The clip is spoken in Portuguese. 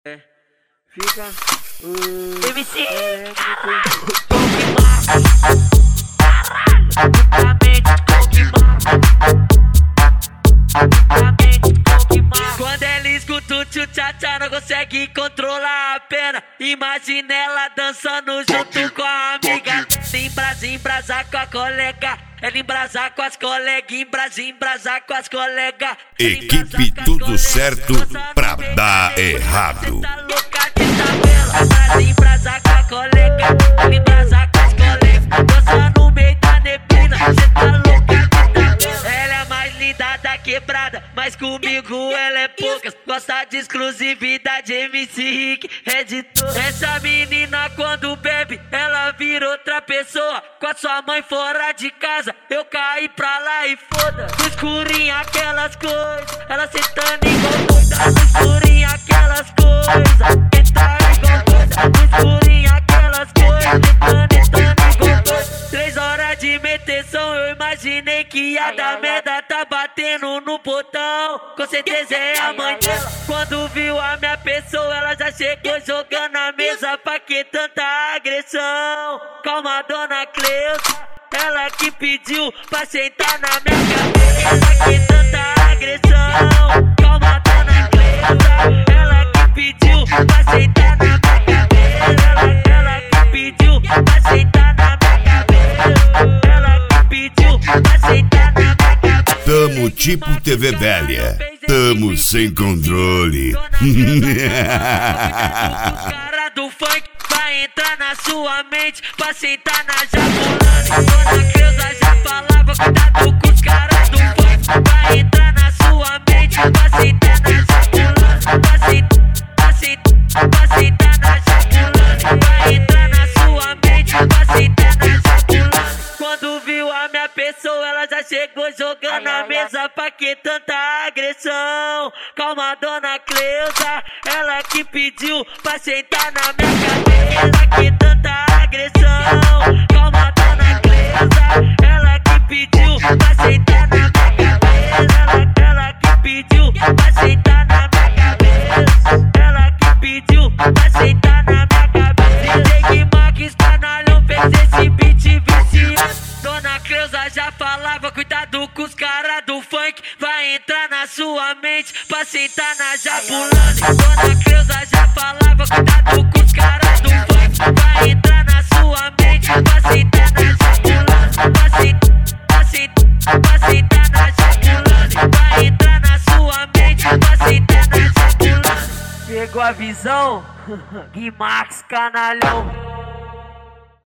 Fica MC quando ela escuta o tchu-tchá-tchá, não consegue controlar a pena. Imagina ela dançando junto com a amiga. Embrasar com a colega. Ela embrasar com as colegas, embrasar com as colegas. Equipe tudo certo pra dar errado. Tá louca de tabela, embrasar com a colega. Ela embrasar com as colegas, dança no meio da neblina. Cê tá louca de tabela. Ela é mais linda da quebrada, mas comigo ela é poucas. Gosta de exclusividade, MC Rick é de todas. Essa menina quando bebe, ela vira outra pessoa. Com a sua mãe fora de casa, eu caí pra lá e foda. No escurinho aquelas coisas, ela sentando igual doida. No escurinho aquelas coisas, entra igual doida. No escurinho aquelas coisas, sentando igual doida. 3 horas de meteção, eu imaginei que ia dar merda. Tá batendo no portão, com certeza é a mãe dela. Quando viu a minha pessoa, ela já chegou jogando a mesa. Pra que tanta agressão? Calma, dona Cleusa, ela que pediu pra sentar na minha cabeça. Ela que tanta agressão. Calma, dona Cleusa, ela que pediu pra sentar na minha cabeça. Ela que pediu pra sentar na minha cabeça. Ela que pediu pra sentar na minha cabeça. Tamo tipo TV velha, tamo sem controle. Cara do funk vai entrar na sua mente pra sentar na Jabulani. Dona Cleusa já falava, cuidado com os caras do funk. Vai entrar na sua mente pra sentar na Jabulani. Pra sentar na Jabulani. Vai entrar na sua mente pra sentar na Jabulani. Quando viu a minha pessoa, ela já chegou jogando a mesa. Pra que tanta agressão? Calma, dona Cleusa, ela que pediu pra sentar na minha cabeça. Ela que tanta agressão. Calma, dona Cleusa, ela que pediu pra sentar na minha cabeça. Ela que pediu pra sentar na minha cabeça. Ela que pediu pra sentar na minha cabeça. DJ Guimarães canalhão fez esse beat viciado. Dona Cleusa já falava, cuidado com os caras do funk. Vai entrar na sua mente pra sentar na Jabulani. Dona Cleusa já falava, cuidado com os caras do funk. Vai entrar na sua mente pra sentar na Jabulani. Pra sentar na Jabulani. Vai entrar na sua mente pra sentar na Jabulani. Pegou a visão? Guimarães canalhão.